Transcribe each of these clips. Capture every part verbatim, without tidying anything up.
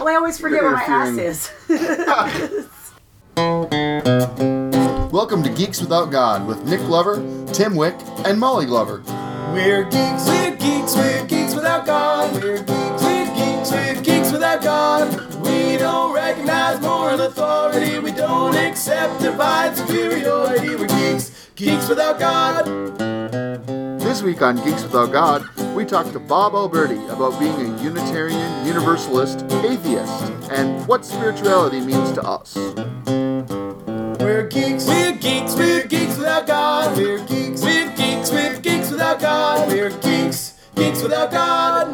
Well, I always forget where my ass is. Welcome to Geeks Without God with Nick Glover, Tim Wick, and Molly Glover. We're geeks, we're geeks, we're geeks without God. We're geeks, we're geeks, we're geeks without God. We don't recognize moral authority. We don't accept divine superiority. We're geeks, geeks without God. This week on Geeks Without God, we talk to Bob Alberti about being a Unitarian Universalist atheist and what spirituality means to us. We're geeks, we're geeks, we're geeks without God. We're geeks, we're geeks, we're geeks without God. We're geeks, geeks without God.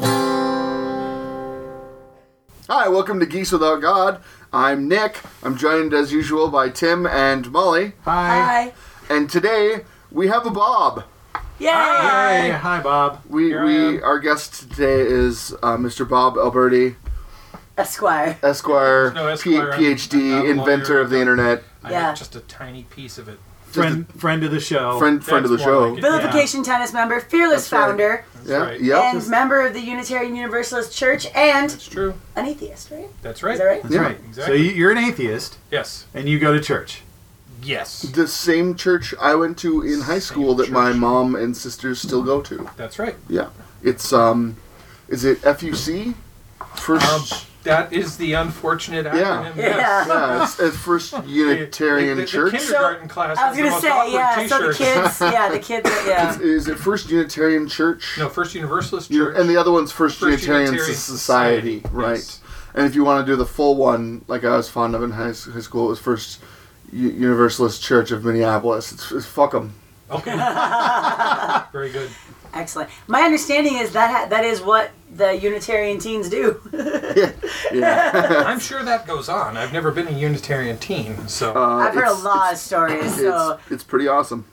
Hi, welcome to Geeks Without God. I'm Nick. I'm joined as usual by Tim and Molly. Hi. And today we have a Bob. Yay! Hi, hi, Bob. We Here I we am. our guest today is uh, Mister Bob Alberti, Esquire. Esquire, No Esquire, P- PhD, I'm not a inventor lawyer. of the internet, I Yeah. have just a tiny piece of it. Friend, friend of the show. friend friend of the That's more show. like it. Vilification tennis member, fearless That's right. founder, That's Yeah, right. yep. and member of the Unitarian Universalist Church, and That's true. an atheist, right? That's right. Is that right? That's Yeah. right. Exactly. So you- you're an atheist, Yes. and you go to church. Yes. The same church I went to in high school that my church. mom and sisters still go to. That's right. Yeah, it's um, is it F U C? First, Um, that is the unfortunate Yeah. acronym. Yeah. Yes. yeah, it's, it's First Unitarian the, the, Church. The kindergarten class I was has the gonna most say, awkward yeah. So the t-shirts. kids, yeah, the kids, yeah. Is it First Unitarian Church? No, First Universalist You- Church. and the other one's First, First Unitarian, Unitarian Society, Society, right? yes. And if you want to do the full one, like I was fond of in high, high school, it was First U- Universalist Church of Minneapolis. It's, it's fuck them. Okay. Very good. Excellent. My understanding is that ha- that is what the Unitarian teens do. Yeah, yeah. I'm sure that goes on. I've never been a Unitarian teen, so. Uh, I've heard a it's- lot of stories, so It's, it's pretty awesome.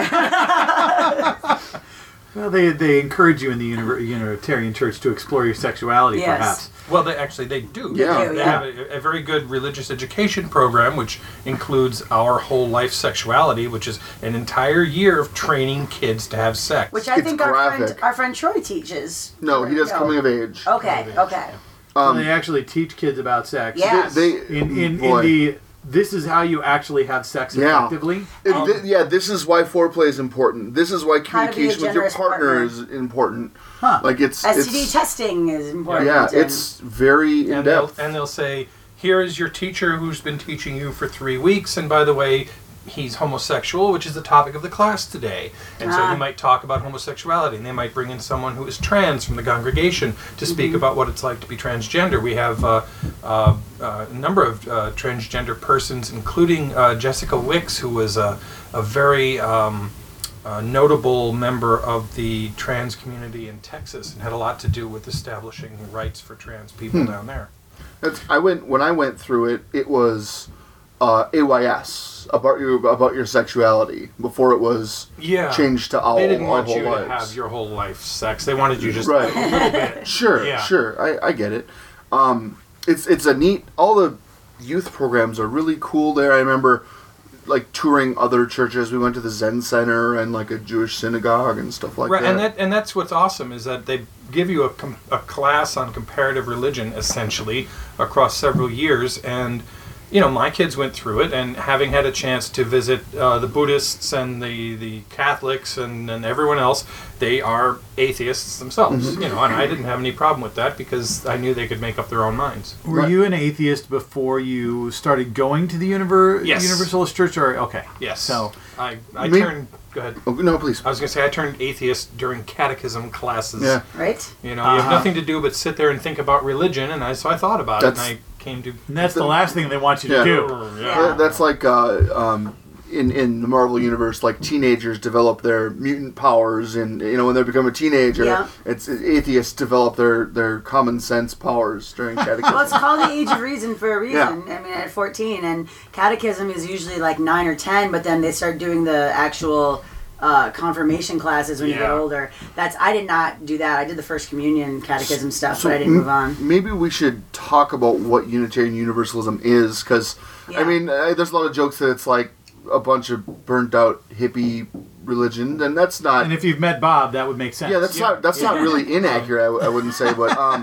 Well, they they encourage you in the Univer- Unitarian Church to explore your sexuality, Yes. perhaps. Well, they actually they do. Yeah. do, They yeah. have a, a very good religious education program, which includes our whole life sexuality, which is an entire year of training kids to have sex. which I It's think our friend graphic. our friend Troy teaches. No, he does No. coming of age. Okay, okay. So Um, they actually teach kids about sex. Yeah. They, In in, in boy. the this is how you actually have sex Yeah. effectively. It- thi- yeah, this is why foreplay is important. This is why How to be a communication with your generous partner, partner. is important. Huh. Like it's S T D it's testing is important. yeah, and- it's very in and they'll, depth. and they'll say, here is your teacher who's been teaching you for three weeks, and by the way, he's homosexual, which is the topic of the class today. And so Ah. he might talk about homosexuality, and they might bring in someone who is trans from the congregation to speak about what it's like to be transgender. We have uh, uh, uh, a number of uh, transgender persons, including uh, Jessica Wicks, who was a, a very um, uh, notable member of the trans community in Texas, and had a lot to do with establishing rights for trans people down there. That's, I went when I went through it. It was uh, A Y S about your about your sexuality before it was Yeah. changed to all They didn't our want whole you lives. to have your whole life sex. They wanted you just Right. a little bit. Sure, Yeah. sure, I, I get it. Um, it's it's a neat. All the youth programs are really cool there. I remember like touring other churches. We went to the Zen Center and like a Jewish synagogue and stuff like Right, that. and that and that's what's awesome is that they give you a, com- a class on comparative religion essentially across several years, and you know my kids went through it, and having had a chance to visit uh, the Buddhists and the, the Catholics and, and everyone else, they are atheists themselves. Mm-hmm. You know, and I didn't have any problem with that because I knew they could make up their own minds. Were Right. you an atheist before you started going to the Univer- Yes. Universalist Church? Or okay, Yes. So I I Me- turned. Go ahead. oh, no, please. I was going to say I turned atheist during catechism classes. Yeah. right. You know, you have Uh-huh. nothing to do but sit there and think about religion, and I so I thought about That's- it, and I came to. and that's the last thing they want you to Yeah. do. Yeah, that's like uh, um, in in the Marvel universe, like teenagers develop their mutant powers, and you know when they become a teenager, Yeah. it's atheists develop their, their common sense powers during catechism. Well, it's called the Age of Reason for a reason. I mean, at fourteen, and catechism is usually like nine or ten, but then they start doing the actual uh, confirmation classes when you get Yeah. older. That's I did not do that. I did the first communion catechism stuff, So but I didn't m- move on. Maybe we should talk about what Unitarian Universalism is, because Yeah. I mean, uh, there's a lot of jokes that it's like a bunch of burnt out hippie religion, and that's not. And if you've met Bob, that would make sense. yeah, that's not that's not really inaccurate. I, w- I wouldn't say, but um,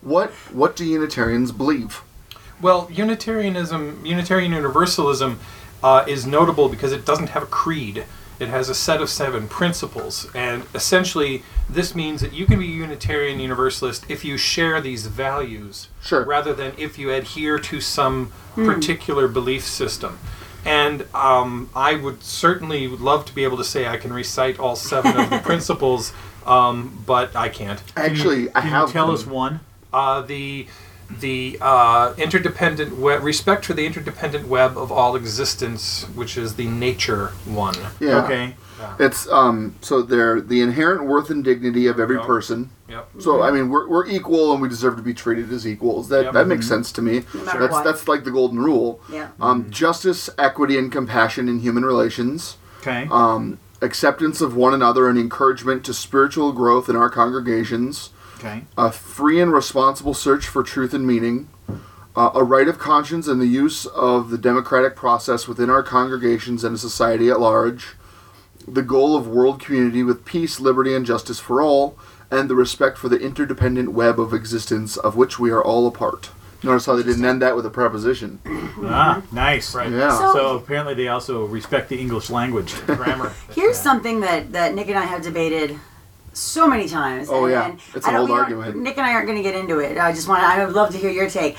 what what do Unitarians believe? Well, Unitarianism, Unitarian Universalism, uh, is notable because it doesn't have a creed. It has a set of seven principles, and essentially this means that you can be Unitarian Universalist if you share these values, Sure. rather than if you adhere to some particular belief system. And um, I would certainly love to be able to say I can recite all seven of the principles, um, but I can't. Actually, I Can have you tell them. us one? Uh, the the uh, interdependent web, respect for the interdependent web of all existence, which is the nature one. Yeah. Okay. It's um so they're the inherent worth and dignity of every Yep. person. Yep. So I mean we're, we're equal and we deserve to be treated as equals. That Yep. that makes sense to me. No matter That's what. that's like the golden rule. Yeah. Um, Justice, equity, and compassion in human relations. Okay. Um, acceptance of one another and encouragement to spiritual growth in our congregations. Okay. A free and responsible search for truth and meaning. Uh, a right of conscience and the use of the democratic process within our congregations and society at large. The goal of world community with peace, liberty, and justice for all, and the respect for the interdependent web of existence of which we are all a part. Notice how they didn't end that with a preposition. Ah, nice. Right. Yeah. So- So apparently they also respect the English language. Grammar. Here's something that, that Nick and I have debated so many times. Oh, and, yeah. and It's I an don't- old we don't- argument. Nick and I aren't going to get into it. I just want. I would love to hear your take.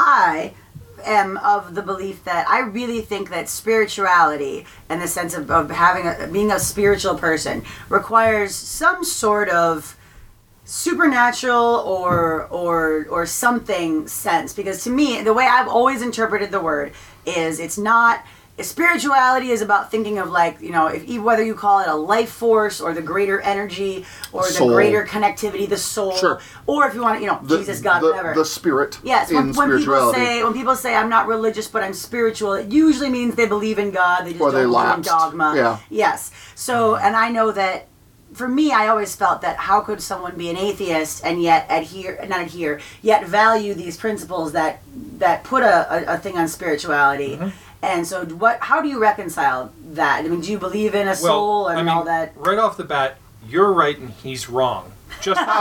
I am of the belief that I really think that spirituality, and the sense of, of having a being a spiritual person, requires some sort of supernatural or or or something sense. Because to me, the way I've always interpreted the word is it's not. Spirituality is about thinking of, like, you know, if whether you call it a life force or the greater energy or the Soul. greater connectivity, the soul, Sure. or if you want to, you know, The, Jesus, God, the, whatever. the spirit Yes, in when, when people spirituality. say when people say I'm not religious but I'm spiritual, it usually means they believe in God. They just Or don't they believe in lapsed. dogma. Yeah. Yes. So, and I know that for me, I always felt that how could someone be an atheist and yet adhere, not adhere, yet value these principles that that put a, a, a thing on spirituality. Mm-hmm. And so, what? How do you reconcile that? I mean, do you believe in a soul and I mean, all that? right off the bat, you're right and he's wrong. Just because.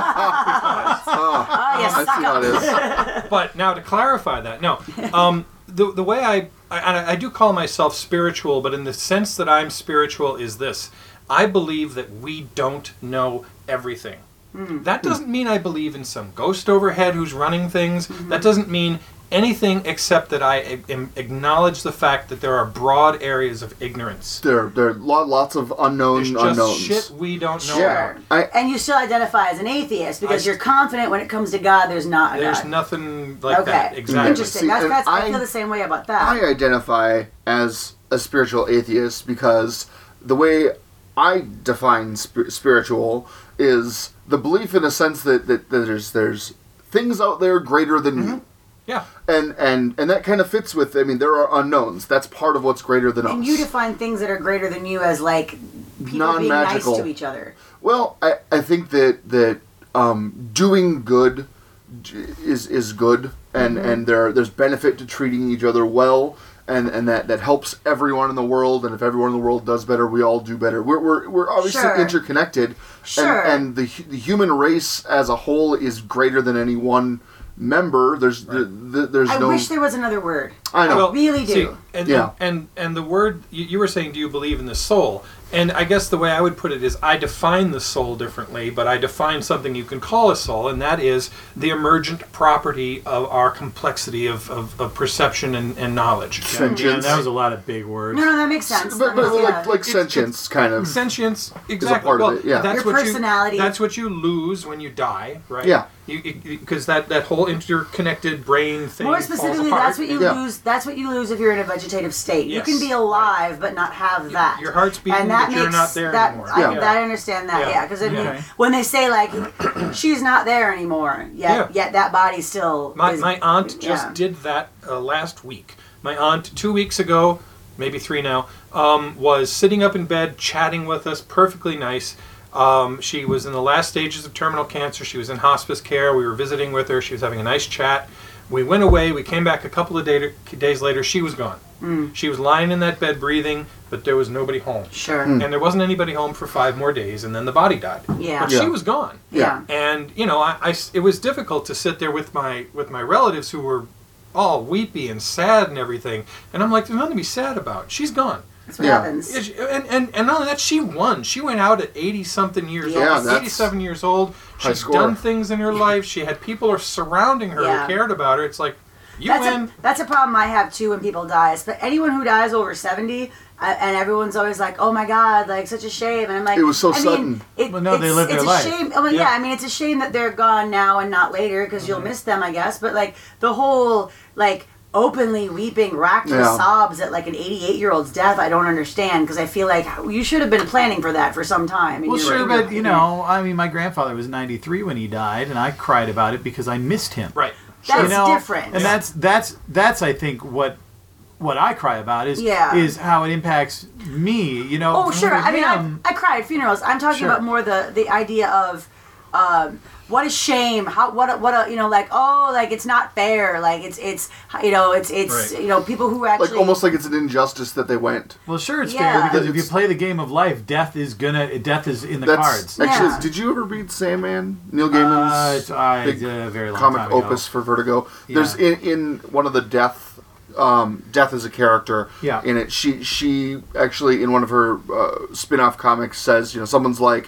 Oh, yes, I see how it is. But now to clarify that, no, um, the the way I, I I do call myself spiritual, but in the sense that I'm spiritual is this: I believe that we don't know everything. That doesn't mean I believe in some ghost overhead who's running things. That doesn't mean anything except that I a- am- acknowledge the fact that there are broad areas of ignorance. There, there are lo- lots of unknown There's just unknowns. shit we don't know Yeah. about. I, And you still identify as an atheist because I- you're confident when it comes to God, there's not a There's God. nothing like Okay, that. Exactly. interesting. See, that's, and that's, I, I- feel the same way about that. I identify as a spiritual atheist because the way I define sp- spiritual is the belief in a sense that, that, that there's there's things out there greater than Mm-hmm. you. Yeah. And, and and that kind of fits with, I mean, there are unknowns. That's part of what's greater than and us. you define things that are greater than you as like people being nice Non-magical. to each other. Well, I, I think that that um, doing good j- is is good, and, Mm-hmm. and there there's benefit to treating each other well, and, and that, that helps everyone in the world. And if everyone in the world does better, we all do better. We're we're, we're obviously Sure. interconnected, Sure. and, and the hu- the human race as a whole is greater than any one member. There's the, the, there's I no. wish there was another word. I know. Well, really do. see, and, Yeah. and and the word you, you were saying, do you believe in the soul? And I guess the way I would put it is, I define the soul differently, but I define something you can call a soul, and that is the emergent property of our complexity of, of, of perception and, and knowledge. Yeah, Sentience. that was a lot of big words. No, no, that makes sense. but, That but makes- like, yeah. like It's- sentience, kind of. Sentience, exactly. part of well, it, yeah. That's Your what personality. You, that's what you lose when you die, right? Yeah. Because that, that whole interconnected brain thing More falls specifically, apart. that's what you Yeah. lose. That's what you lose if you're in a vegetative state. Yes. You can be alive but not have that. Your heart's beating, and that but you're makes, not there that, anymore. I, Yeah. that I understand that. Yeah. Yeah, because I mean, Okay. when they say like she's not there anymore, yet Yeah. yet that body still. My, is, my aunt just yeah. did that uh, last week. My aunt, two weeks ago, maybe three now, um, was sitting up in bed chatting with us, perfectly nice. Um, she was in the last stages of terminal cancer. She was in hospice care. We were visiting with her. She was having a nice chat. We went away. We came back a couple of day, days later. She was gone. Mm. She was lying in that bed breathing, but there was nobody home. Sure. Hmm. And there wasn't anybody home for five more days, and then the body died. Yeah. But Yeah. she was gone. Yeah. And you know, I, I s- it was difficult to sit there with my with my relatives who were all weepy and sad and everything. And I'm like, there's nothing to be sad about. She's gone. That's what Yeah. happens. Yeah, she- And, and, and not only that, she won. She went out at eighty-something years Yeah, old, that's eighty-seven years old. high She's score. done things in her life. She had people are surrounding her Yeah. who cared about her. It's like, you That's win. a, that's a problem I have too when people die. But anyone who dies over seventy, uh, and everyone's always like, "Oh my God, like such a shame." And I'm like, It was so I sudden. Mean, it, Well, no, they it's, lived it's their a life. shame. I mean, yeah. Yeah. I mean, it's a shame that they're gone now and not later because you'll miss them, I guess. But like the whole like openly weeping, racked with Yeah. sobs at like an eighty-eight year old's death, I don't understand because I feel like you should have been planning for that for some time. and Well, you're- sure, you're- but you know, I mean, my grandfather was ninety-three when he died, and I cried about it because I missed him. Right. That's you know, different. and that's that's that's I think what what I cry about is Yeah. is how it impacts me. You know. Oh, sure. for I mean, I, him- I cry at funerals. I'm talking Sure. about more the the idea of um, what a shame. How what a, what a you know like oh like it's not fair. Like it's it's you know it's it's Right. you know people who actually Like almost like it's an injustice that they went. Well, sure, it's Yeah. fair because if you It's- play the game of life, death is gonna death is in the That's cards. actually. Yeah. Did you ever read Sandman? Neil Uh, Gaiman's it's I, big uh, very long comic time ago. opus for Vertigo. There's Yeah. in in one of the death. Um, Death is a character Yeah. in it. She she actually in one of her uh, spin-off comics says, you know, someone's like,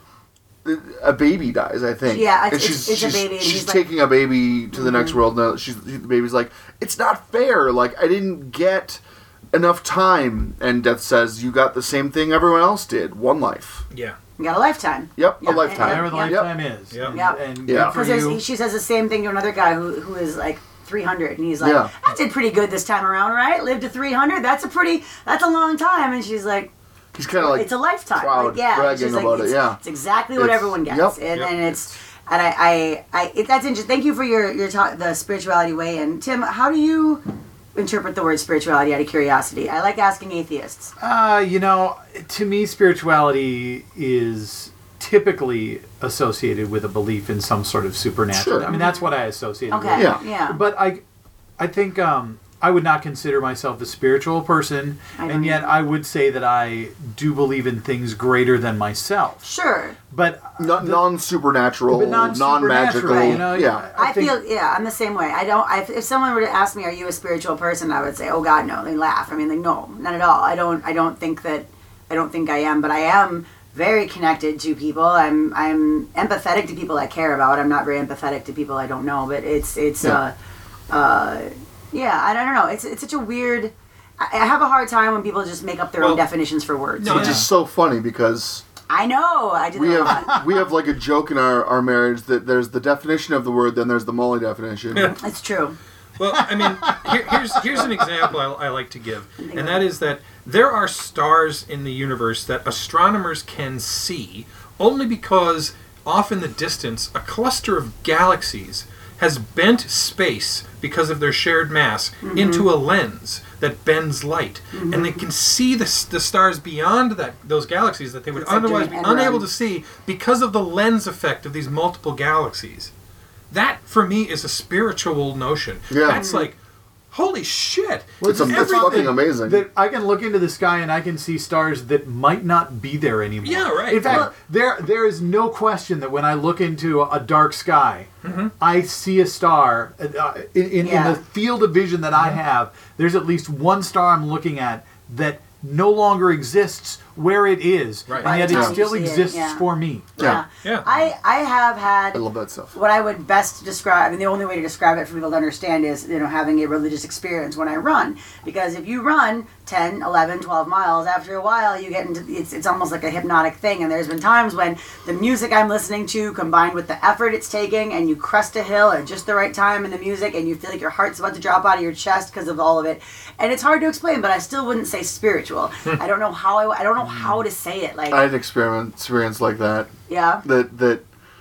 a baby dies, I think. Yeah, it's- and it's- she's it's a she's, baby, and she's he's like- Mm-hmm. taking a baby to the next world. Now she's the baby's like, it's not fair. Like I didn't get enough time. And Death says, you got the same thing everyone else did. One life. Yeah. you got a lifetime. Yep, Yeah, a lifetime. Whatever the Yep. lifetime is. Yep. And, Yep. and Yeah. good for Because you. she says the same thing to another guy who who is like three hundred, and he's like, Yeah. I did pretty good this time around, right? Lived to three hundred. That's a pretty that's a long time. And she's like. He's kind of like It's a lifetime. proud, like, yeah, bragging she's like, about it, it's, yeah. it's exactly what It's- everyone gets, yep. and, Yep. and it's and I I, I it, that's interesting. Thank you for your your talk, the spirituality way. And Tim, how do you interpret the word spirituality? Out of curiosity, I like asking atheists. Uh, you know, to me, spirituality is typically associated with a belief in some sort of supernatural. Sure. I mean, that's what I associate it Okay, with. Yeah. yeah, But I, I think um, I would not consider myself a spiritual person, I don't and yet either. I would say that I do believe in things greater than myself. sure. But non the- non-supernatural, but non-supernatural, non-magical. you know, yeah. I, think- feel yeah, I'm the same way. I don't. I, if someone were to ask me, "Are you a spiritual person?" I would say, "Oh God, no." They laugh. I mean, like, no, not at all. I don't. I don't think that. I don't think I am, but I am very connected to people. I'm. I'm empathetic to people I care about. I'm not very empathetic to people I don't know. But it's. It's. Yeah. Uh, uh, yeah. I don't know. It's. It's such a weird. I, I have a hard time when people just make up their Well, own definitions for words. no, Which is so funny because I know. I did we that a lot. have we have like a joke in our, our marriage that there's the definition of the word, then there's the Molly definition. It's true. Well, I mean, here, here's here's an example I, I like to give, and that is that there are stars in the universe that astronomers can see only because off in the distance, a cluster of galaxies has bent space because of their shared mass into a lens that bends light, and they can see the, s- the stars beyond that those galaxies that they would It's like otherwise doing be an end unable run. to see because of the lens effect of these multiple galaxies. That for me is a spiritual notion. Yeah. That's like, holy shit! It's, a, it's Everything- fucking amazing. that I can look into the sky and I can see stars that might not be there anymore. Yeah, right. In fact, Well- there there is no question that when I look into a dark sky, Mm-hmm. I see a star uh, in, in, Yeah. in the field of vision that I have. There's at least one star I'm looking at that no longer exists where it is, Right. and By yet the it time you still see it, exists yeah. for me. Yeah. Yeah. I I have had I love that stuff. what I would best describe, and the only way to describe it for people to understand is, you know, having a religious experience when I run. Because if you run ten, eleven, twelve miles, after a while you get into, it's, it's almost like a hypnotic thing. And there's been times when the music I'm listening to combined with the effort it's taking, and you crest a hill at just the right time in the music, and you feel like your heart's about to drop out of your chest because of all of it. And it's hard to explain, but I still wouldn't say spiritual. I don't know how I, I don't know how to say it. Like, I had an experiment, experience like that. yeah. That that,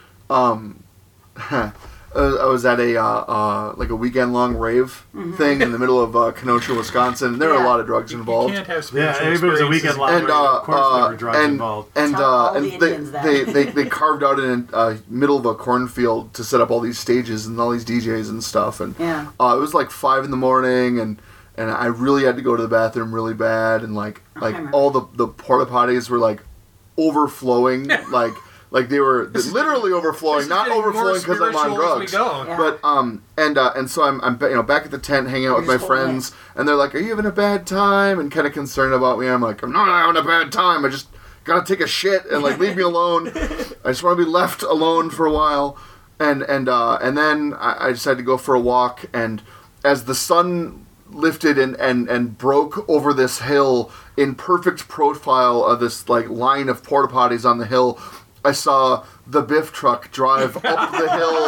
um, uh, I was at a uh, uh, like a weekend long rave thing in the middle of uh, Kenosha, Wisconsin. There were Mm-hmm. Yeah. a lot of drugs You involved. can't have Yeah, spiritual if it was a experiences. weekend long and rave, uh, of course uh, there were drugs and, involved. and Tell uh, all the and they, Indians that. they, they they carved out in a uh, middle of a cornfield to set up all these stages and all these D Js and stuff. And Yeah. uh, it was like five in the morning, and and I really had to go to the bathroom really bad, and like like remember. all the the porta potties were like overflowing, like like they were This is literally overflowing, This is not getting more overflowing because I'm on spiritual as we drugs. go. Yeah. But um and uh, and so I'm I'm you know back at the tent hanging out with my You're just holding friends, and they're like, "Are you having a bad time?" and kind of concerned about me. I'm like, "I'm not having a bad time. I just gotta take a shit and like leave me alone. I just want to be left alone for a while." And and uh, and then I, I decided to go for a walk, and as the sun lifted and, and, and broke over this hill in perfect profile of this like line of porta potties on the hill, I saw the Biff truck drive up the hill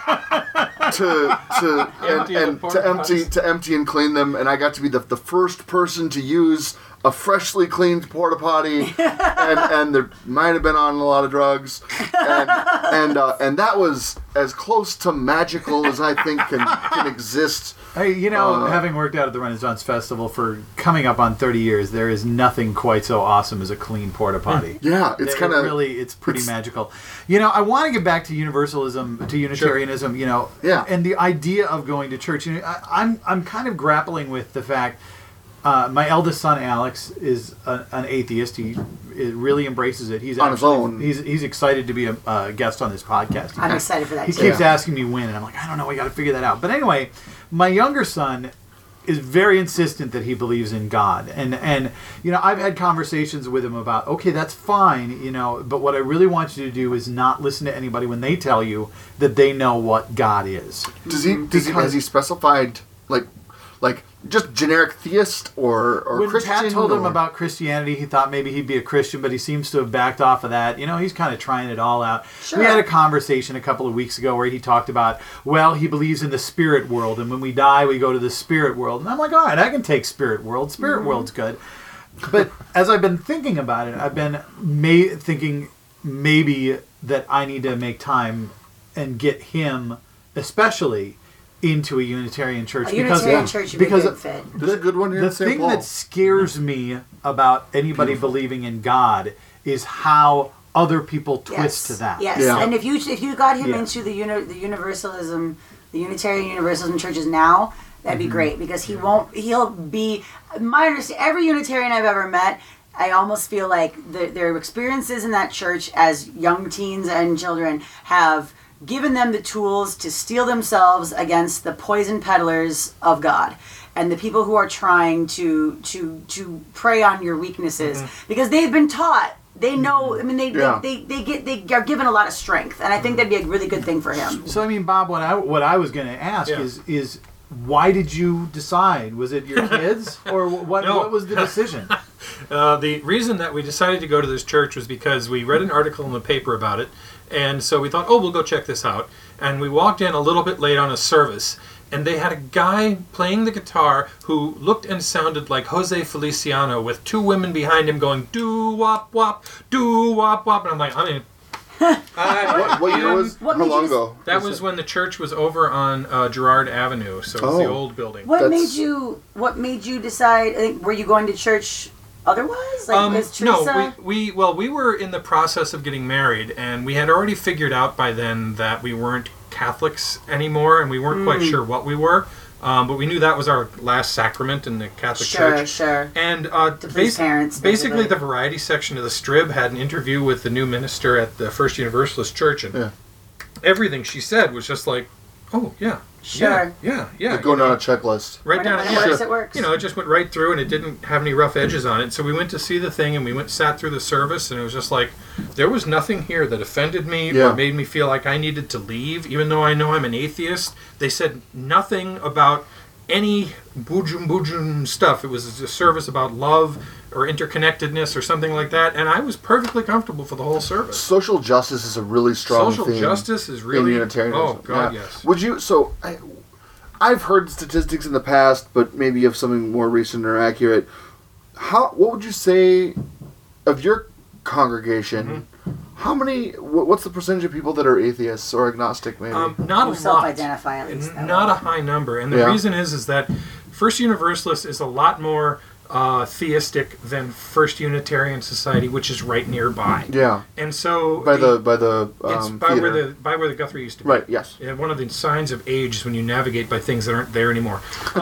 to to Empty and, the and porta to empty potties. to empty and clean them, and I got to be the, the first person to use a freshly cleaned porta potty, and and there might have been on a lot of drugs, and and uh, and that was as close to magical as I think can can exist. Hey, you know, Uh, having worked out at the Renaissance Festival for coming up on thirty years, there is nothing quite so awesome as a clean porta potty. Yeah, it's It kind of really, it's pretty it's- magical. You know, I want to get back to universalism, to Unitarianism. You know, Yeah. and the idea of going to church. You know, I, I'm I'm kind of grappling with the fact. Uh, my eldest son Alex is a, an atheist. He it really embraces it. He's On his actually- own. He's he's excited to be a uh, guest on this podcast. I'm excited for that He too. keeps asking me when, and I'm like, I don't know. We got to figure that out. But anyway, my younger son is very insistent that he believes in God, and and you know, I've had conversations with him about, okay, that's fine, you know, but what I really want you to do is not listen to anybody when they tell you that they know what God is. does he does he Because- has he specified like like just generic theist or or When Christian? Pat told him or- about Christianity, he thought maybe he'd be a Christian, but he seems to have backed off of that. You know, he's kind of trying it all out. Sure. We had a conversation a couple of weeks ago where he talked about, well, he believes in the spirit world, and when we die, we go to the spirit world. And I'm like, all right, I can take spirit world. Spirit Mm-hmm. world's good. But as I've been thinking about it, I've been may- thinking maybe that I need to make time and get him, especially, into a Unitarian church. A Unitarian yeah, church would be a because good fit. There's a good one here the in Saint thing Paul. that scares me about anybody believing in God is how other people twist Yes. to that. Yes, Yeah. and if you if you got him Yeah. into the uni- the universalism, the Unitarian Universalism churches now, that'd Mm-hmm. be great because he won't. He'll be my understanding. Every Unitarian I've ever met, I almost feel like the, their experiences in that church as young teens and children have given them the tools to steel themselves against the poison peddlers of God and the people who are trying to to to prey on your weaknesses because they've been taught. They know. I mean, they, Yeah. they, they they get they are given a lot of strength, and I think that'd be a really good thing for him. So I mean, Bob, what I what I was going to ask Yeah. is is why did you decide? Was it your kids or what? No. What was the decision? Uh, the reason that we decided to go to this church was because we read an article in the paper about it, and so we thought, oh, we'll go check this out. And we walked in a little bit late on a service, and they had a guy playing the guitar who looked and sounded like Jose Feliciano with two women behind him going, doo wop wop, doo wop wop. And I'm like, I mean, I What, what year am- was? What How made long you- ago? That was when the church was over on uh, Girard Avenue, so it was the Oh. old building. What That's- made you What made you decide? I think, were you going to church otherwise? Like, Um, was Teresa? no, we, we well we were in the process of getting married, and we had already figured out by then that we weren't Catholics anymore, and we weren't Mm. quite sure what we were. Um, but we knew that was our last sacrament in the Catholic Sure, Church. sure. And uh, please parents, basically, basically. the variety section of the Strib had an interview with the new minister at the First Universalist Church, and Yeah. everything she said was just like, "Oh yeah, Sure. yeah, yeah, yeah." Like going you know. down a checklist. Right When down. it yeah. works, it works. You know, it just went right through, and it didn't have any rough edges on it. So we went to see the thing, and we went sat through the service, and it was just like there was nothing here that offended me Yeah. or made me feel like I needed to leave, even though I know I'm an atheist. They said nothing about any boojum boojum stuff. It was a service about love or interconnectedness or something like that, and I was perfectly comfortable for the whole service. Social justice is a really strong Social theme justice is in really Unitarianism. oh god Yeah. yes. Would you? So, I, I've heard statistics in the past, but maybe of something more recent or accurate. How? What would you say of your congregation? Mm-hmm. How many? wh- What's the percentage of people that are atheists or agnostic? Maybe. Um, not Who a lot. self-identify at least. N- that not way. a high number, and the Yeah. reason is is that First Universalist is a lot more uh, theistic than First Unitarian Society, which is right nearby. Yeah. And so By the by the it's um, by theater. where the by where the Guthrie used to be. Right. Yes. Yeah, one of the signs of age is when you navigate by things that aren't there anymore.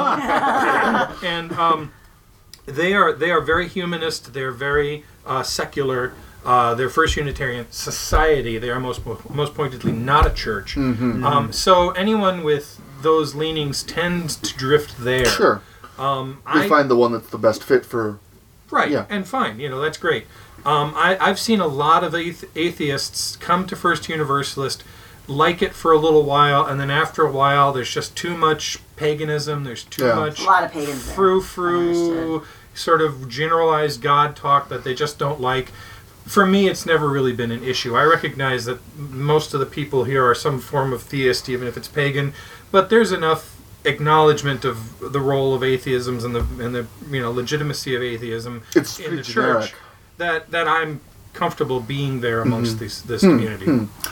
and um, they are they are very humanist. They're very uh, secular. Uh, they're First Unitarian Society. They are most most pointedly not a church. Mm-hmm. Um, so anyone with those leanings tends to drift there. Sure. Um, They I, find the one that's the best fit for. Right, Yeah. and fine, you know, that's great. Um, I, I've seen a lot of athe- atheists come to First Universalist, like it for a little while, and then after a while, there's just too much paganism, there's too Yeah. much A lot of pagans there. frou-frou, Understood. sort of generalized God talk that they just don't like. For me, it's never really been an issue. I recognize that most of the people here are some form of theist, even if it's pagan, but there's enough acknowledgement of the role of atheisms and the and the you know legitimacy of atheism It's in the pretty church generic. that that I'm comfortable being there amongst Mm-hmm. this this community.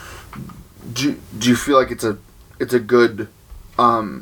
Do you, do you feel like it's a it's a good um,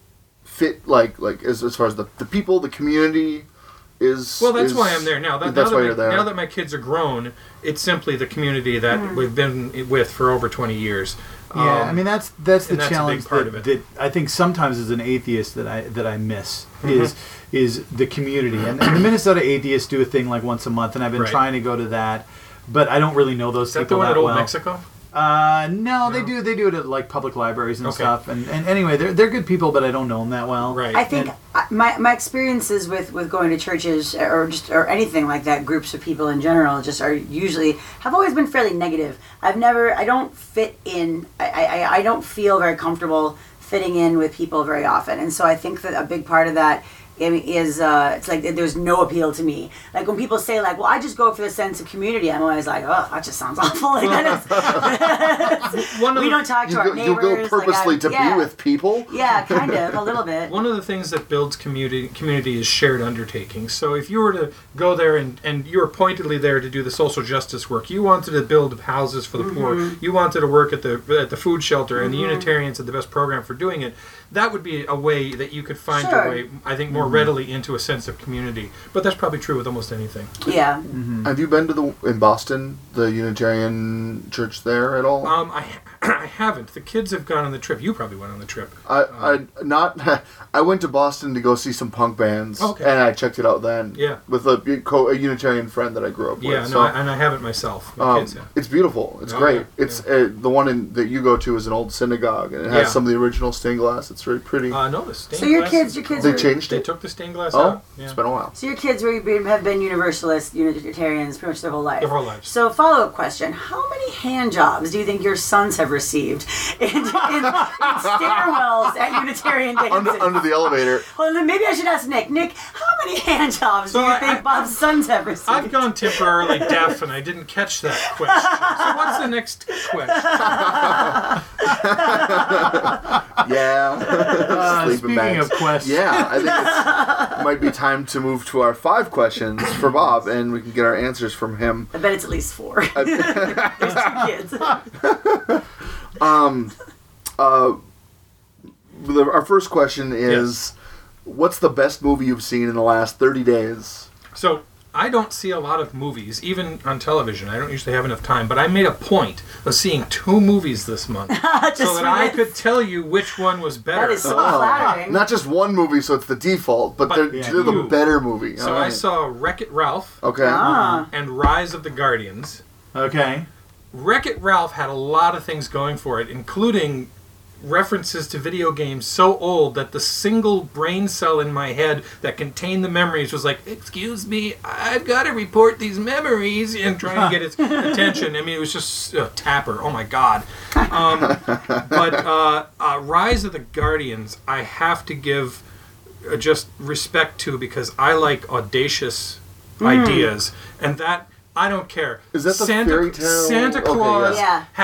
fit like like as, as far as the, the people, the community is? Well, that's is- why I'm there now. That, that's now, why that you're my, there. now that my kids are grown, it's simply the community that we've been with for over twenty years. Yeah, Um, I mean that's that's the and that's a big challenge part that, of it. that I think sometimes as an atheist that I that I miss Mm-hmm. is is the community, and, and the Minnesota atheists do a thing like once a month, and I've been Right. trying to go to that, but I don't really know those is that the people one that at Old well. Mexico? Uh, no, they No? do they do it at like public libraries and Okay. stuff, and, and anyway, they're they're good people, but I don't know them that well. Right. I think And- I- my my experiences with, with going to churches or just or anything like that, groups of people in general, just are usually have always been fairly negative. I've never I don't fit in. I I, I don't feel very comfortable fitting in with people very often, and so I think that a big part of that is uh, it's like there's no appeal to me. Like when people say like, well, I just go for the sense of community, I'm always like, oh, that just sounds awful. Like, that is, One of we the- don't talk to You our go, you neighbors. go like, purposely I- to yeah. be with people. Yeah, kind of a little bit. One of the things that builds community community is shared undertaking. So if you were to go there and, and you were pointedly there to do the social justice work, you wanted to build houses for the poor, you wanted to work at the at the food shelter, and the Unitarians had the best program for doing it, that would be a way that you could find Sure. your way, I think, more readily into a sense of community. But that's probably true with almost anything. Yeah. Have you been to the in Boston, the Unitarian church there at all? Um, I I haven't. The kids have gone on the trip. You probably went on the trip. I, I not. I went to Boston to go see some punk bands, Okay. and I checked it out then. Yeah. With a, co- a Unitarian friend that I grew up Yeah, with. no, so, I, and I haven't myself. My um, kids have. it's beautiful. It's Oh, great. yeah, It's uh, the one in, that you go to is an old synagogue, and it has Yeah. some of the original stained glass. It's very pretty. Uh, no, the stained So your glass kids, is- your kids they are, changed They it. took the stained glass Oh, out. Yeah. it's been a while. So your kids were, have been Universalist Unitarians pretty much their whole life. Their whole lives. So follow up question: how many hand jobs do you think your sons have received in, in, in stairwells at Unitarian dances? Under, under the elevator. Well, then maybe I should ask Nick. Nick, how many hand jobs So do you I- think I- Bob's sons have received? I've gone temporarily deaf and I didn't catch that question. So what's the next question? Yeah. Uh, Sleeping speaking bags. of questions, Yeah, I think it's, it might be time to move to our five questions for Bob, and we can get our answers from him. I bet it's at least four. There's two kids. Um, uh, the, our first question is, what's the best movie you've seen in the last thirty days? So I don't see a lot of movies, even on television. I don't usually have enough time, but I made a point of seeing two movies this month Just so that for I this. could tell you which one was better. That is so flattering. Not just one movie, so it's the default, but, But they're, yeah, they're the you. better movie. so All I right. saw Wreck-It Ralph Okay. Ah. and Rise of the Guardians. okay. Wreck-It Ralph had a lot of things going for it, including references to video games so old that the single brain cell in my head that contained the memories was like, excuse me, I've got to report these memories, and trying to get its attention. I mean, it was just uh, Tapper. Oh my God. Um, but uh, uh, Rise of the Guardians, I have to give uh, just respect to, because I like audacious ideas, and that I don't care. Is that the Santa, fairy tale? Santa Okay, Claus yeah. has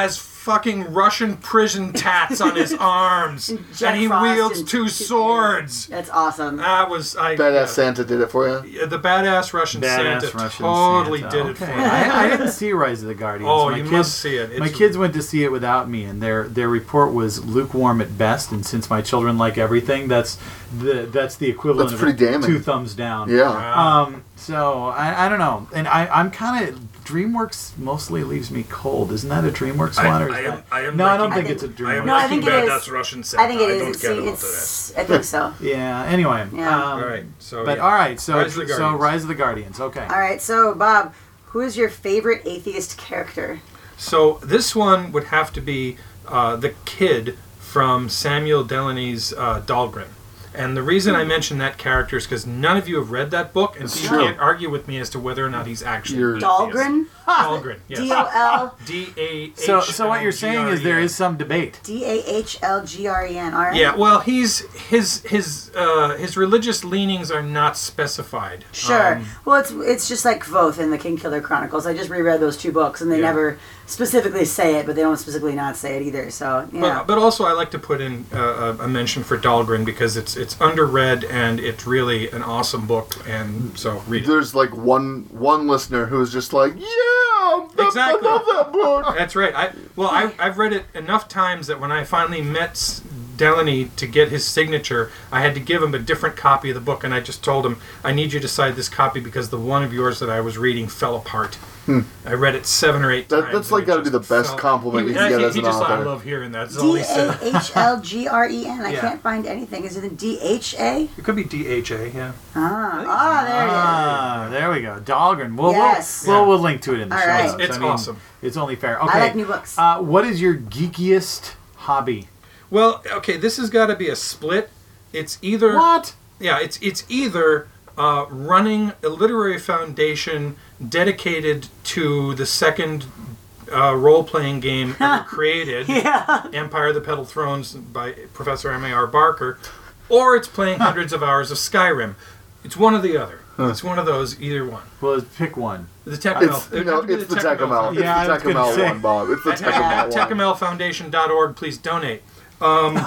fucking Russian prison tats on his arms, and, Jack he Frost wields and- two swords. That's awesome. That was I. Badass yeah. Santa did it for you. Yeah, the badass Russian Badass Santa Russian totally Santa. did it Okay. for me. I, I didn't see Rise of the Guardians. Oh, my you kids, must see it. It's, my kids went to see it without me, and their their report was lukewarm at best. And since my children like everything, that's the that's the equivalent That's of pretty a damning. two thumbs down. Yeah. Wow. Um. So I, I don't know, and I I'm kind of DreamWorks mostly leaves me cold. Isn't that a DreamWorks I- one? Or is I am- that- I am no, I liking- don't I think think- it's a I am DreamWorks. No, I liking think it is. Badass Russian Santa. I think it I is. don't It's, care about that. it's, I think so. Yeah. Anyway. Yeah. Um, All right. So. But yeah. all right. So Rise of the so Guardians. Rise of the Guardians. Okay. All right, so Bob, who is your favorite atheist character? So this one would have to be uh, the kid from Samuel Delany's uh, Dahlgren. And the reason I mention that character is because none of you have read that book, and It's so you true. can't argue with me as to whether or not he's actually You're- atheist. Dahlgren? Dahlgren, yes. D O L D A H. So so what you're saying is there is some debate. D A H L G R E N. All right. Yeah, well, he's his his uh, his religious leanings are not specified. Sure. Um, well, it's it's just like Voth in the King Killer Chronicles. I just reread those two books, and they Yeah. never specifically say it, but they don't specifically not say it either. So yeah. But, but also, I like to put in uh, a a mention for Dahlgren because it's it's underread and it's really an awesome book, and so read it. There's like one one listener who's just like, yeah, that, Exactly. I love that book. That's right. I well, I, I've read it enough times that when I finally met S- Delany to get his signature, I had to give him a different copy of the book, and I just told him, I need you to sign this copy because the one of yours that I was reading fell apart. I read it seven or eight That- times. that's and like it gotta be just the best fell- compliment he, you can get he, as he an just, I author. love hearing that. That's all D he said. A H L G R E N. I Yeah. can't find anything. Is it a D H A? It could be D H A, yeah. Ah, ah, there it is. Ah, there we go. Dahlgren. We'll, Yes. we'll, we'll, Yeah. we'll link to it in the All show right. notes. It's I mean, awesome. It's only fair. Okay. I like new books. Uh, what is your geekiest hobby? Well, okay, this has got to be a split. It's either What? yeah, it's it's either uh, running a literary foundation dedicated to the second uh, role-playing game ever created, yeah. Empire of the Petal Thrones by Professor M A R Barker, or it's playing hundreds of hours of Skyrim. It's one or the other. It's one of those, either one. Well, pick one. The Techamel. It's, no, it's the Tecamel. It's Yeah, I the was gonna Tecamel say. one, Bob. It's the At Tecamel one. Tecamel Foundation dot org, please donate. Um,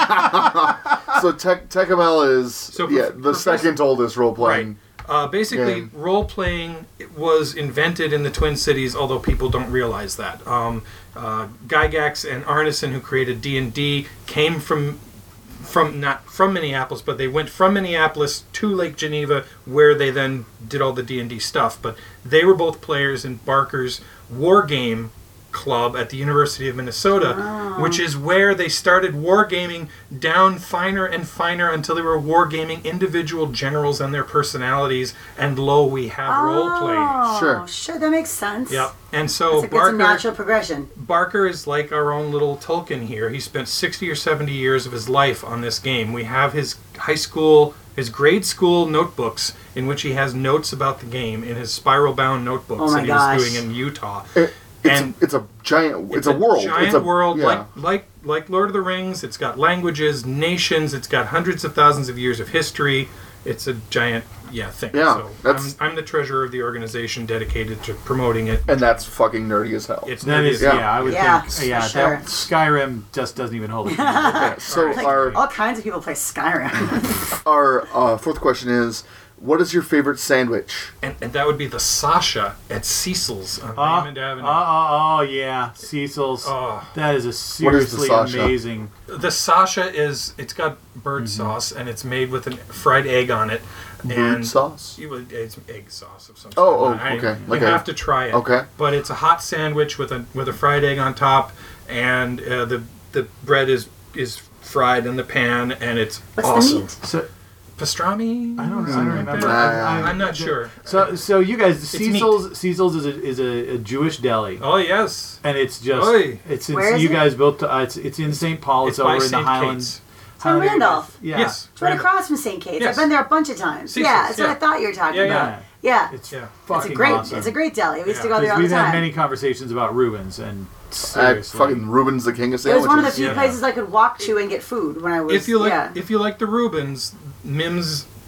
So Tec- Tecamel is So yeah prof- the Professor- second oldest role playing. Uh, basically, Game. role playing was invented in the Twin Cities, although people don't realize that. Um, uh, Gygax and Arneson, who created D and D, came from from not from Minneapolis, but they went from Minneapolis to Lake Geneva, where they then did all the D and D stuff. But they were both players in Barker's War Game Club at the University of Minnesota, which is where they started wargaming down finer and finer until they were wargaming individual generals and their personalities, and lo, we have role playing. Oh, Sure. Sure, that makes sense. Yep. And so It's a, it's a Barker natural progression. Barker is like our own little Tolkien here. He spent sixty or seventy years of his life on this game. We have his high school, his grade school notebooks in which he has notes about the game in his spiral bound notebooks Oh my that he gosh. was doing in Utah. It- it's, And- it's a giant. It's, a, world. Giant it's a world, yeah. like like like Lord of the Rings. It's got languages, nations. It's got hundreds of thousands of years of history. It's a giant, yeah, thing. Yeah, so that's- I'm, I'm the treasurer of the organization dedicated to promoting it. and that's fucking nerdy as hell. It's That nerdy is, as yeah, hell. I would Yeah, think. Yeah, for sure. that Skyrim just doesn't even hold it. Yeah, so Alright. our All kinds of people play Skyrim. our uh, fourth question is, what is your favorite sandwich? And, and that would be the Sasha at Cecil's on Oh, Raymond Avenue. oh, oh, oh, yeah, Cecil's. Oh. That is a What is the seriously Sasha? amazing. The Sasha is, it's got bird Mm-hmm. sauce, and it's made with a fried egg on it. Bird and sauce? You would, it's egg sauce of some sort. Oh, oh, I- okay. You Like have a- to try it. okay. But it's a hot sandwich with a with a fried egg on top, and uh, the the bread is is fried in the pan, and it's What's awesome. the meat? So Pastrami? I don't, I don't remember. Nah. I- I- I'm not sure. So, so you guys, meat. Cecil's, Cecil's is a is a, a Jewish deli, Oh yes, and it's just Oy. it's in, Where is you it? guys built. Uh, it's it's in Saint Paul. It's, it's by over in the Saint Highlands. Kate's. It's in Randolph. Yeah. Yes, It's right Randolph. across from Saint Kate's. Yes. I've been there a bunch of times. Cecil's, yeah, that's yeah. what I thought you were talking Yeah, about. yeah. Yeah. It's Yeah. fucking It's a great. awesome. It's a great deli. We used to Yeah. go there all the We've had time. many conversations about Rubens, and Uh, seriously, fucking Reuben's the king of It was sandwiches. one of the few Yeah. places I could walk to and get food when I was. If you like, yeah. if you like the Reubens, Mims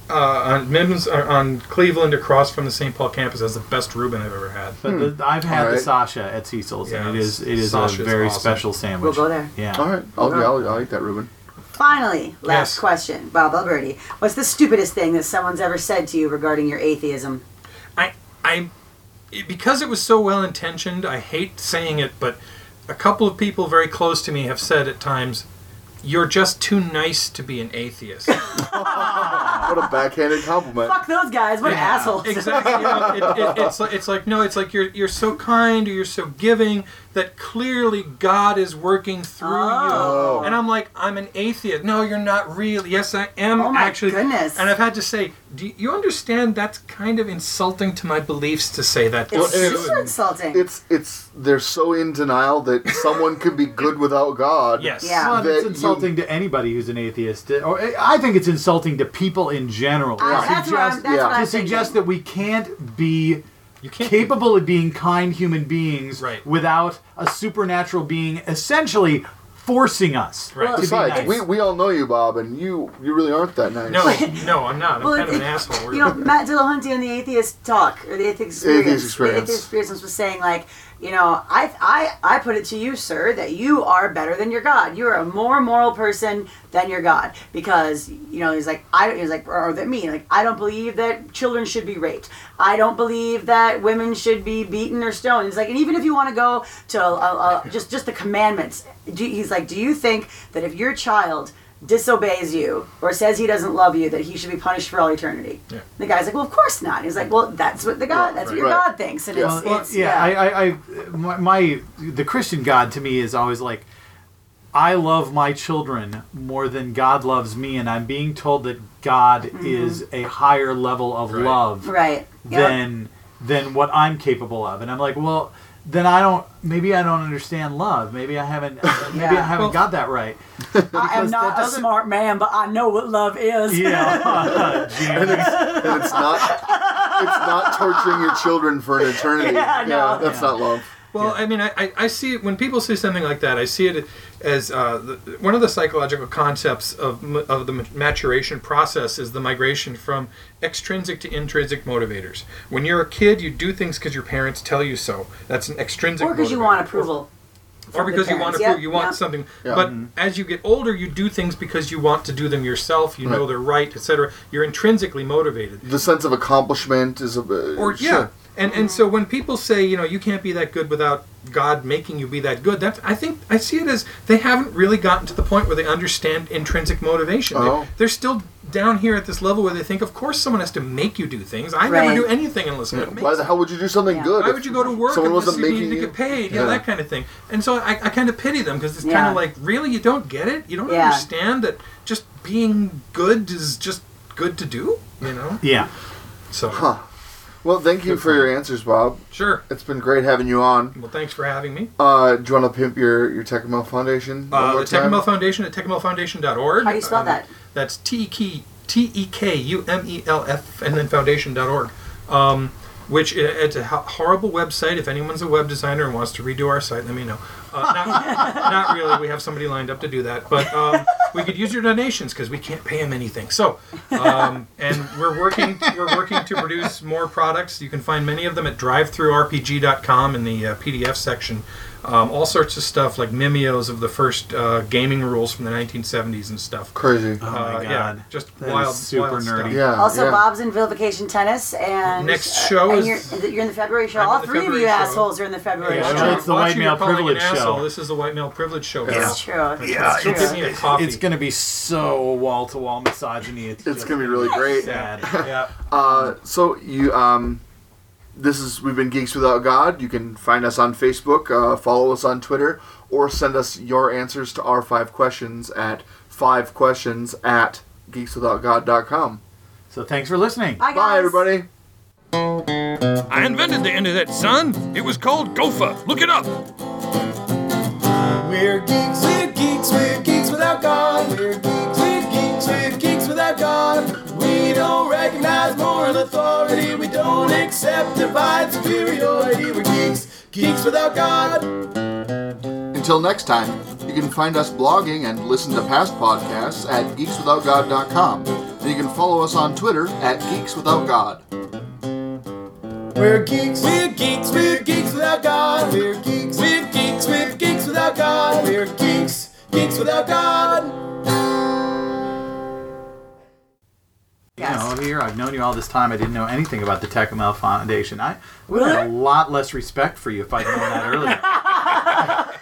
uh, on Mims uh, on Cleveland across from the Saint Paul campus has the best Reuben I've ever had. But the, I've had All the right. Sasha at Cecil's, Yeah, and it is it is Sasha's a very awesome. special sandwich. We'll go there. Yeah. All right. I'll, yeah, I'll, I'll eat that, Ruben. Finally, last Yes. question, Bob Alberti. What's the stupidest thing that someone's ever said to you regarding your atheism? I, I, it- because it was so well intentioned, I hate saying it, but a couple of people very close to me have said at times, "You're just too nice to be an atheist." What a backhanded compliment. Fuck those guys! What Yeah, assholes! Exactly. You know, it, it, it's like it's like no, it's like you're you're so kind or you're so giving that clearly God is working through Oh. you. And I'm like, I'm an atheist. No, you're not really. Yes, I am Oh my actually. goodness. And I've had to say, do you understand that's kind of insulting to my beliefs to say that? It's Well, super insulting. It's it's they're so in denial that someone could be good without God. Yes. Yeah. Well, that it's you- insulting to anybody who's an atheist. Or I think it's insulting to people in general. I- To that's what I'm, suggest- that's yeah. what I'm to suggest thinking. that we can't be You can't capable of being kind human beings Right. without a supernatural being essentially forcing us Right. to be Besides, nice. we, we all know you, Bob, and you you really aren't that nice. No, no, I'm not. I'm Well, kind of it- an asshole. We're- You know, Matt Dillahunty on the Atheist Talk, or the Atheist Experience, Atheist Experience. the Atheist Experience was saying, like, you know, I, I, I put it to you, sir, that you are better than your God. You are a more moral person than your God, because, you know, he's like, I, he's like, or that me, like, I don't believe that children should be raped. I don't believe that women should be beaten or stoned. He's like, and even if you want to go to uh, uh, just just the commandments, do, he's like, do you think that if your child disobeys you or says he doesn't love you, that he should be punished for all eternity? Yeah. The guy's like, well, of course not. He's like, well, that's what the God, that's what your Right. God thinks, and Yeah. it's, Well, it's yeah, I, I, I my, my the Christian God to me is always like, I love my children more than God loves me, and I'm being told that God is a higher level of Right. love right. Yep. than than what I'm capable of, and I'm like, well, then I don't. Maybe I don't understand love. Maybe I haven't. Maybe I Yeah. haven't Well- got that right. I am because not that a doesn't- smart man, but I know what love is. Yeah, And it's, and it's not it's not torturing your children for an eternity. Yeah, no. that's Yeah. not love. Well, I mean, I, I, I see it when people say something like that. I see it as uh, the, one of the psychological concepts of m- of the maturation process is the migration from extrinsic to intrinsic motivators. When you're a kid, you do things because your parents tell you so. That's an extrinsic. Or because you motivator. want approval. or from the because you want to parents. prove you Yep, want yep. something. Yeah. But Mm-hmm. as you get older, you do things because you want to do them yourself. You know Right. they're right, et cetera. You're intrinsically motivated. The sense of accomplishment is a uh, Or sure. yeah, and and so when people say, you know, you can't be that good without God making you be that good, that's I think I see it as they haven't really gotten to the point where they understand intrinsic motivation. They- Oh. They're still down here at this level where they think, of course, someone has to make you do things. I Right. never do anything unless Yeah. someone makes Why the hell would you do something Yeah. good? Why if would you go to work someone unless wasn't you making need to you? get paid? Yeah, Yeah. that kind of thing. And so I, I kind of pity them because it's Yeah. kind of like, really, you don't get it? You don't Yeah. understand that just being good is just good to do? You know? yeah. So, Huh. Well, thank you Good for point. your answers, Bob. sure. It's been great having you on. Well, thanks for having me. Uh, do you want to pimp your your Techamel Foundation? one Uh, more the time? Techamel Foundation at techamel foundation dot org. How do you spell Um, that? That's T E K T E K U M E L F and then foundation dot org. Um, which i- it's a ho- horrible website. If anyone's a web designer and wants to redo our site, let me know. Uh, not, not really. We have somebody lined up to do that, but um, we could use your donations because we can't pay them anything. So, um, and we're working. We're working to produce more products. You can find many of them at drive through R P G dot com in the uh, P D F section. Um, all sorts of stuff like mimeos of the first uh, gaming rules from the nineteen seventies and stuff. Crazy. Oh my Uh, god. yeah, just That is wild, super wild nerdy. stuff. Yeah. Also, yeah. Bob's in Vilification Tennis, and Next uh, show and is- you're, you're in the February show. I'm in All the three of February you show. assholes are in the February Yeah, show. well, it's the white Watching male you're calling an privilege asshole, show. This is the white male privilege show. Yeah. It's true. It's, Yeah, it's true. Give me a coffee. It's going to be so wall to wall misogyny. It's, It's just gonna be really great. sad. yeah. Uh, so you um, this is we've been Geeks Without God. You can find us on Facebook, uh, follow us on Twitter, or send us your answers to our five questions at five questions at geeks without god dot com. So thanks for listening. Bye, guys. Bye, everybody. I invented the internet, son. It was called Gopher. Look it up. We're geeks, we're geeks, we're geeks without God. We're geeks, we're geeks, we're geeks without God. We don't recognize moral authority. We don't accept divine superiority. We're geeks, geeks without God. Until next time, you can find us blogging and listen to past podcasts at geeks without god dot com. And And you can follow us on Twitter at Geeks Without God. We're geeks. We're geeks. We're geeks without God. We're geeks. We're geeks. We're geeks without God. We're geeks. Geeks without God. You know, here I've known you all this time. I didn't know anything about the Tecumseh Foundation. I would Really? have had a lot less respect for you if I'd known that earlier.